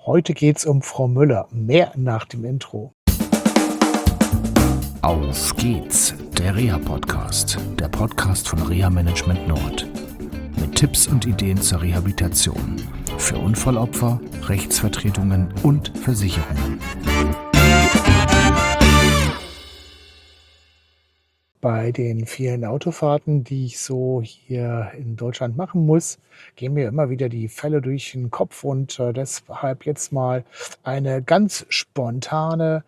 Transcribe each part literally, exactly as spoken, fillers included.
Heute geht's um Frau Müller. Mehr nach dem Intro. Auf geht's, der Reha-Podcast, der Podcast von Reha Management Nord. Mit Tipps und Ideen zur Rehabilitation für Unfallopfer, Rechtsvertretungen und Versicherungen. Bei den vielen Autofahrten, die ich so hier in Deutschland machen muss, gehen mir immer wieder die Fälle durch den Kopf und äh, deshalb jetzt mal eine ganz spontane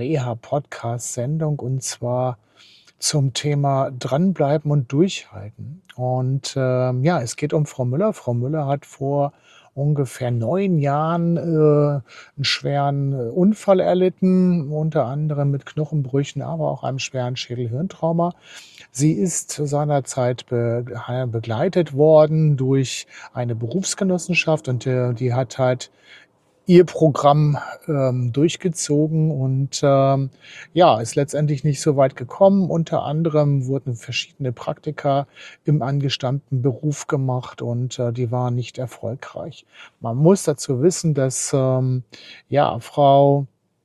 Reha-Podcast-Sendung und zwar zum Thema dranbleiben und durchhalten. Und ähm, ja, es geht um Frau Müller. Frau Müller hat vor ungefähr neun Jahren äh, einen schweren äh, Unfall erlitten, unter anderem mit Knochenbrüchen, aber auch einem schweren Schädel-Hirntrauma. Sie ist seinerzeit be begleitet worden durch eine Berufsgenossenschaft und äh, die hat halt ihr Programm ähm, durchgezogen und ähm, ja, ist letztendlich nicht so weit gekommen. Unter anderem wurden verschiedene Praktika im angestammten Beruf gemacht und äh, die waren nicht erfolgreich. Man muss dazu wissen, dass ähm, ja, Frau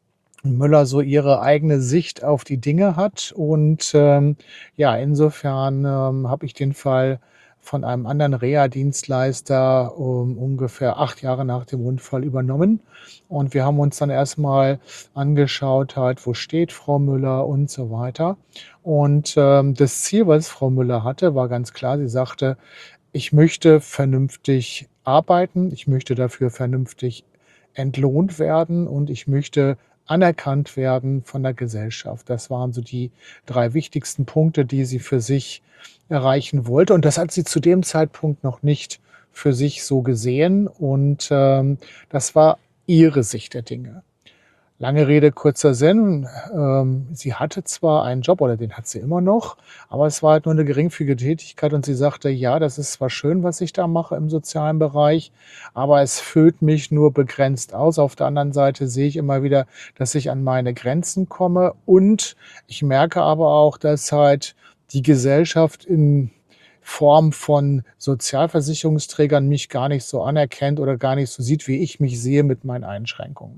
Müller so ihre eigene Sicht auf die Dinge hat und ähm, ja, insofern ähm, habe ich den Fall von einem anderen Reha-Dienstleister um, ungefähr acht Jahre nach dem Unfall übernommen. Und wir haben uns dann erstmal angeschaut, halt, wo steht Frau Müller und so weiter. Und ähm, das Ziel, was Frau Müller hatte, war ganz klar. Sie sagte, ich möchte vernünftig arbeiten, ich möchte dafür vernünftig entlohnt werden und ich möchte anerkannt werden von der Gesellschaft. Das waren so die drei wichtigsten Punkte, die sie für sich erreichen wollte. Und das hat sie zu dem Zeitpunkt noch nicht für sich so gesehen. Und ähm, das war ihre Sicht der Dinge. Lange Rede, kurzer Sinn. Ähm, sie hatte zwar einen Job, oder den hat sie immer noch, aber es war halt nur eine geringfügige Tätigkeit und sie sagte, ja, das ist zwar schön, was ich da mache im sozialen Bereich, aber es füllt mich nur begrenzt aus. Auf der anderen Seite sehe ich immer wieder, dass ich an meine Grenzen komme und ich merke aber auch, dass halt die Gesellschaft in Form von Sozialversicherungsträgern mich gar nicht so anerkennt oder gar nicht so sieht, wie ich mich sehe mit meinen Einschränkungen.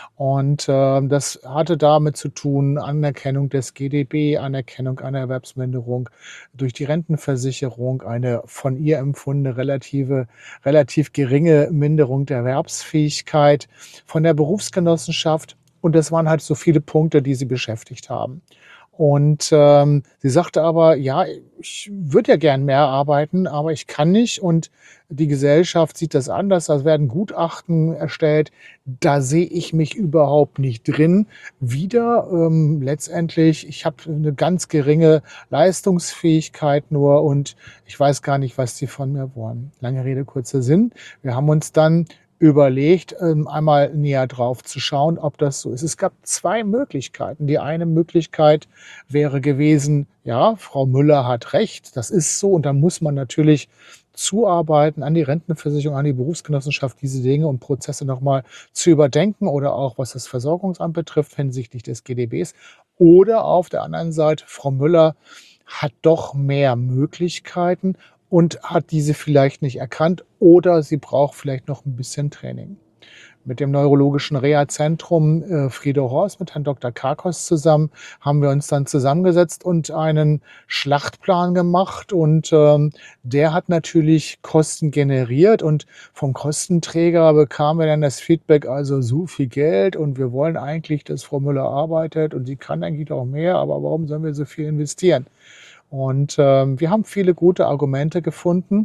Und äh, das hatte damit zu tun, Anerkennung des G D B, Anerkennung einer Erwerbsminderung durch die Rentenversicherung, eine von ihr empfundene relative, relativ geringe Minderung der Erwerbsfähigkeit von der Berufsgenossenschaft. Und das waren halt so viele Punkte, die sie beschäftigt haben. Und ähm, sie sagte aber, ja, ich würde ja gern mehr arbeiten, aber ich kann nicht. Und die Gesellschaft sieht das anders. Da werden Gutachten erstellt. Da sehe ich mich überhaupt nicht drin. Wieder ähm, letztendlich, ich habe eine ganz geringe Leistungsfähigkeit nur und ich weiß gar nicht, was die von mir wollen. Lange Rede, kurzer Sinn. Wir haben uns dann überlegt, ähm, einmal näher drauf zu schauen, ob das so ist. Es gab zwei Möglichkeiten. Die eine Möglichkeit wäre gewesen, ja, Frau Müller hat recht, das ist so und dann muss man natürlich zuarbeiten an die Rentenversicherung, an die Berufsgenossenschaft, diese Dinge und Prozesse nochmal zu überdenken oder auch was das Versorgungsamt betrifft hinsichtlich des G D Bs. Oder auf der anderen Seite, Frau Müller hat doch mehr Möglichkeiten und hat diese vielleicht nicht erkannt oder sie braucht vielleicht noch ein bisschen Training. Mit dem neurologischen Reha-Zentrum äh, Friede-Horst, mit Herrn Doktor Karkos zusammen, haben wir uns dann zusammengesetzt und einen Schlachtplan gemacht. Und ähm, der hat natürlich Kosten generiert. Und vom Kostenträger bekamen wir dann das Feedback, also so viel Geld und wir wollen eigentlich, dass Frau Müller arbeitet und sie kann eigentlich auch mehr, aber warum sollen wir so viel investieren? Und ähm, wir haben viele gute Argumente gefunden.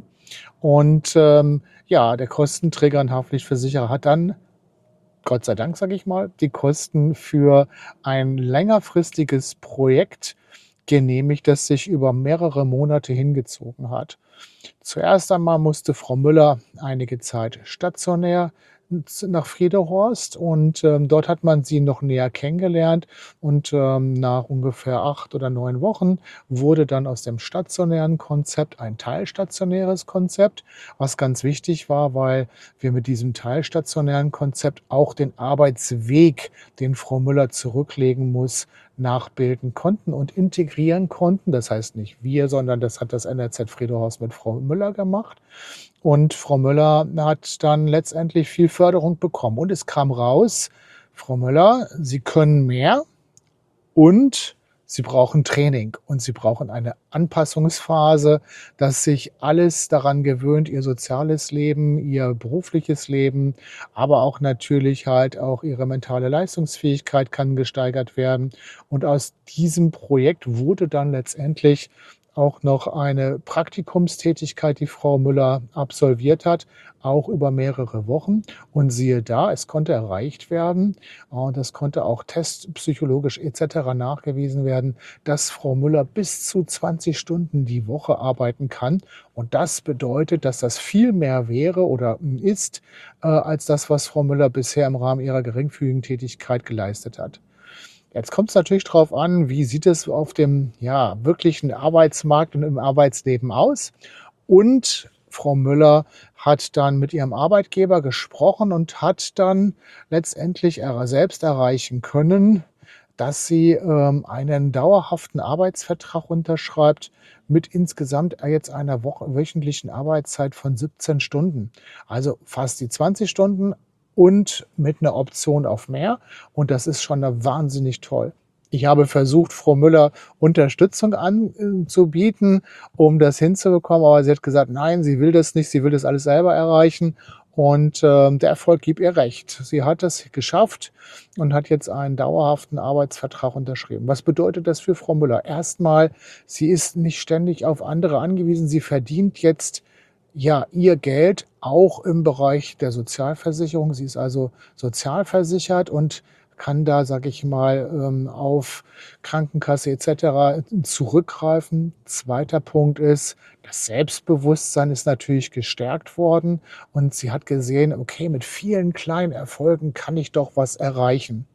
Und ähm, ja, der Kostenträger und Haftpflichtversicherer hat dann, Gott sei Dank, sage ich mal, die Kosten für ein längerfristiges Projekt genehmigt, das sich über mehrere Monate hingezogen hat. Zuerst einmal musste Frau Müller einige Zeit stationär nach Friede-Horst und ähm, dort hat man sie noch näher kennengelernt und ähm, nach ungefähr acht oder neun Wochen wurde dann aus dem stationären Konzept ein teilstationäres Konzept, was ganz wichtig war, weil wir mit diesem teilstationären Konzept auch den Arbeitsweg, den Frau Müller zurücklegen muss, nachbilden konnten und integrieren konnten. Das heißt nicht wir, sondern das hat das N R Z Friedehaus mit Frau Müller gemacht. Und Frau Müller hat dann letztendlich viel Förderung bekommen. Und es kam raus, Frau Müller, Sie können mehr und Sie brauchen Training und Sie brauchen eine Anpassungsphase, dass sich alles daran gewöhnt, Ihr soziales Leben, Ihr berufliches Leben, aber auch natürlich halt auch Ihre mentale Leistungsfähigkeit kann gesteigert werden. Und aus diesem Projekt wurde dann letztendlich auch noch eine Praktikumstätigkeit, die Frau Müller absolviert hat, auch über mehrere Wochen. Und siehe da, es konnte erreicht werden, und das konnte auch testpsychologisch et cetera nachgewiesen werden, dass Frau Müller bis zu zwanzig Stunden die Woche arbeiten kann. Und das bedeutet, dass das viel mehr wäre oder ist, äh, als das, was Frau Müller bisher im Rahmen ihrer geringfügigen Tätigkeit geleistet hat. Jetzt kommt es natürlich drauf an, wie sieht es auf dem, ja, wirklichen Arbeitsmarkt und im Arbeitsleben aus? Und Frau Müller hat dann mit ihrem Arbeitgeber gesprochen und hat dann letztendlich er selbst erreichen können, dass sie, ähm, einen dauerhaften Arbeitsvertrag unterschreibt mit insgesamt jetzt einer Woche wöchentlichen Arbeitszeit von siebzehn Stunden. Also fast die zwanzig Stunden und mit einer Option auf mehr. Und das ist schon da wahnsinnig toll. Ich habe versucht, Frau Müller Unterstützung anzubieten, um das hinzubekommen, aber sie hat gesagt, nein, sie will das nicht, sie will das alles selber erreichen. Und ähm, der Erfolg gibt ihr recht. Sie hat es geschafft und hat jetzt einen dauerhaften Arbeitsvertrag unterschrieben. Was bedeutet das für Frau Müller? Erstmal, sie ist nicht ständig auf andere angewiesen. Sie verdient jetzt ja ihr Geld auch im Bereich der Sozialversicherung. Sie ist also sozialversichert und kann da, sage ich mal, ähm, auf Krankenkasse et cetera zurückgreifen. Zweiter Punkt ist, das Selbstbewusstsein ist natürlich gestärkt worden und sie hat gesehen, okay, mit vielen kleinen Erfolgen kann ich doch was erreichen.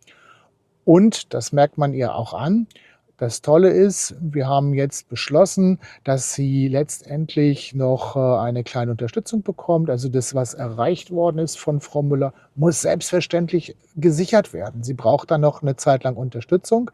Und das merkt man ihr auch an. Das Tolle ist, wir haben jetzt beschlossen, dass sie letztendlich noch äh, eine kleine Unterstützung bekommt. Also das, was erreicht worden ist von Frau Müller, muss selbstverständlich gesichert werden. Sie braucht dann noch eine Zeit lang Unterstützung.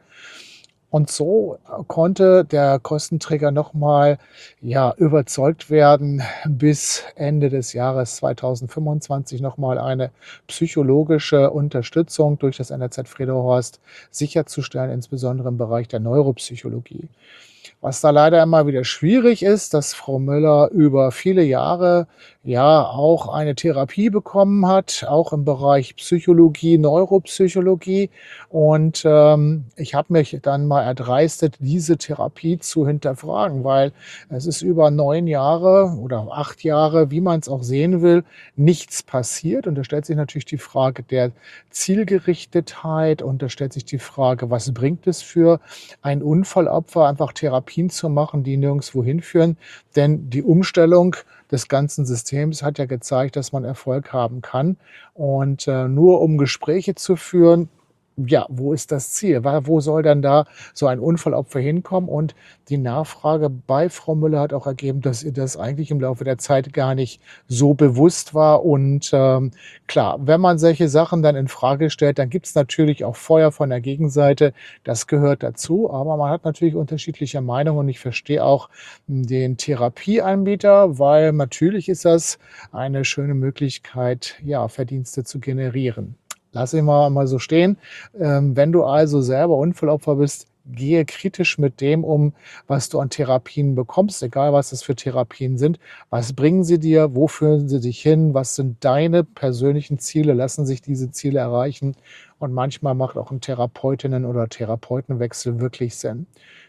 Und so konnte der Kostenträger nochmal ja, überzeugt werden, bis Ende des Jahres zweitausendfünfundzwanzig nochmal eine psychologische Unterstützung durch das N R Z Friedehaus sicherzustellen, insbesondere im Bereich der Neuropsychologie. Was da leider immer wieder schwierig ist, dass Frau Müller über viele Jahre ja auch eine Therapie bekommen hat, auch im Bereich Psychologie, Neuropsychologie. Und ähm, ich habe mich dann mal erdreistet, diese Therapie zu hinterfragen, weil es ist über neun Jahre oder acht Jahre, wie man es auch sehen will, nichts passiert. Und da stellt sich natürlich die Frage der Zielgerichtetheit und da stellt sich die Frage, was bringt es für ein Unfallopfer, einfach Therapien zu machen, die nirgendwo hinführen. Denn die Umstellung des ganzen Systems hat ja gezeigt, dass man Erfolg haben kann. Und äh, nur um Gespräche zu führen, ja, wo ist das Ziel? Wo soll dann da so ein Unfallopfer hinkommen? Und die Nachfrage bei Frau Müller hat auch ergeben, dass ihr das eigentlich im Laufe der Zeit gar nicht so bewusst war. Und ähm, klar, wenn man solche Sachen dann in Frage stellt, dann gibt es natürlich auch Feuer von der Gegenseite. Das gehört dazu. Aber man hat natürlich unterschiedliche Meinungen und ich verstehe auch den Therapieanbieter, weil natürlich ist das eine schöne Möglichkeit, ja, Verdienste zu generieren. Lass ihn mal, mal so stehen. Ähm, wenn du also selber Unfallopfer bist, gehe kritisch mit dem um, was du an Therapien bekommst, egal was das für Therapien sind. Was bringen sie dir? Wo führen sie dich hin? Was sind deine persönlichen Ziele? Lassen sich diese Ziele erreichen? Und manchmal macht auch ein Therapeutinnen- oder Therapeutenwechsel wirklich Sinn.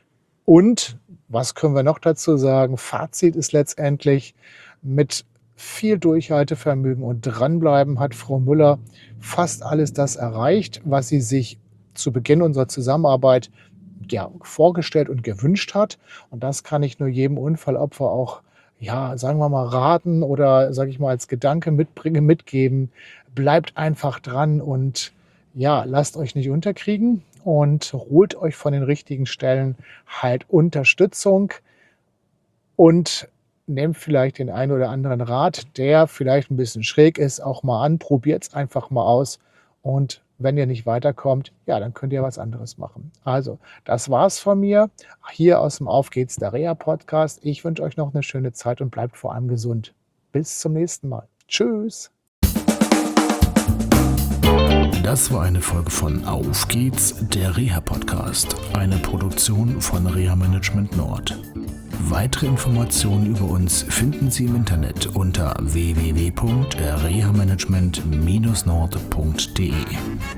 Und was können wir noch dazu sagen? Fazit ist letztendlich, mit viel Durchhaltevermögen und Dranbleiben hat Frau Müller fast alles das erreicht, was sie sich zu Beginn unserer Zusammenarbeit ja, vorgestellt und gewünscht hat. Und das kann ich nur jedem Unfallopfer auch, ja, sagen wir mal, raten oder, sage ich mal, als Gedanke mitbringen, mitgeben. Bleibt einfach dran und ja, lasst euch nicht unterkriegen und holt euch von den richtigen Stellen halt Unterstützung und nehmt vielleicht den einen oder anderen Rat, der vielleicht ein bisschen schräg ist, auch mal an. Probiert es einfach mal aus und Wenn ihr nicht weiterkommt, ja, dann könnt ihr was anderes machen. Also, das war's von mir. Hier aus dem Auf geht's, der Reha-Podcast. Ich wünsche euch noch eine schöne Zeit und bleibt vor allem gesund. Bis zum nächsten Mal. Tschüss. Das war eine Folge von Auf geht's, der Reha-Podcast, eine Produktion von Reha Management Nord. Weitere Informationen über uns finden Sie im Internet unter w w w punkt reha management Bindestrich nord punkt d e.